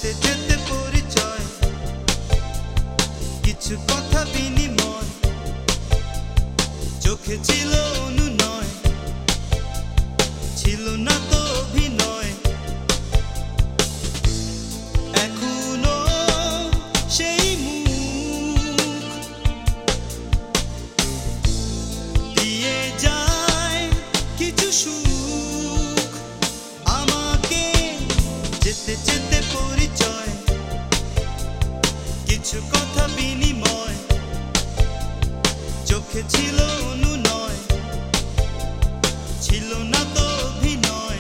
যেতে যেতে পরিচয়, কিছু কথা বিনিময়, চোখে ছিল অনুনয়, ছিল না তো অভিনয়। এখনো সেই মুখ দিয়ে যায় কিছু সুখ আমাকে। যেতে যেতে পরিচয়, কিছু কথা বিনিময়, চোখে ছিল অনুনয়, ছিল না তো অভিনয়।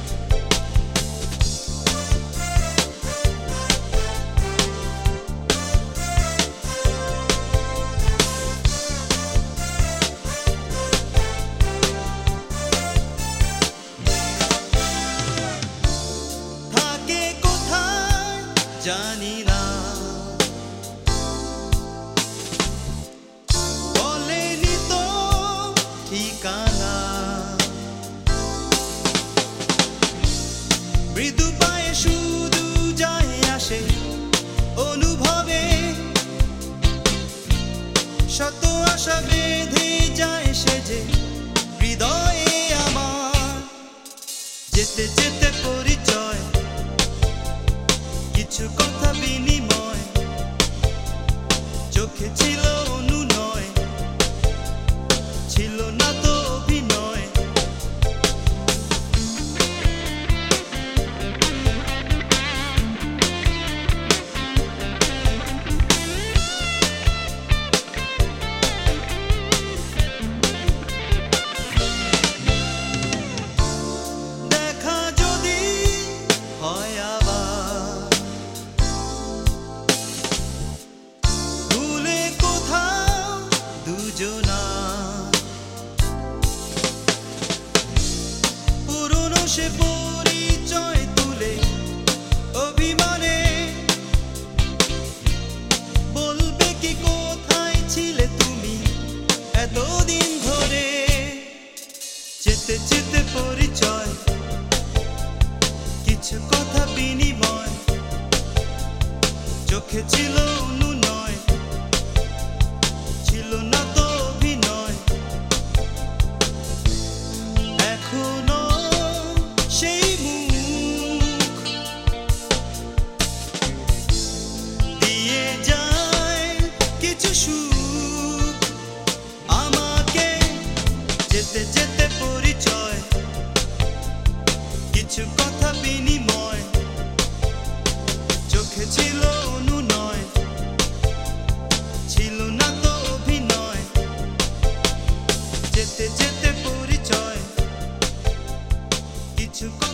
থাকে কোথায় জানি না, বলেনি তো ঠিকানা। মৃদু পায়ে শুধু যায় আসে অনুভবে, শত আশা বেঁধে যায় সেজে হৃদয়ে আমার। যেতে যেতে পরিচয়, কিছু কথা বিনিময়, চোখে ছিল অনুনয়, ছিল না তো অভিনয়। দেখা যদি হয় আবার, ভুলে কোথাও দুজনা, পুরনো সে পরিচয় তুলে অভিমানে বলবে কি কোথায় ছিলে তুমি এতদিন ধরে। যেতে যেতে পরিচয়, কিছু কথা বিনিময়, চোখে ছিল অনুনয়, ছিল না তো অভিনয়। এখনো সেই মুখ দিয়ে যায় কিছু সুখ আমাকে। যেতে যেতে পরিচয়, কিছু কথা বিনিময়, চোখে ছিল অনুনয়, ছিল না তো অভিনয়। যেতে যেতে পরিচয়, কিছু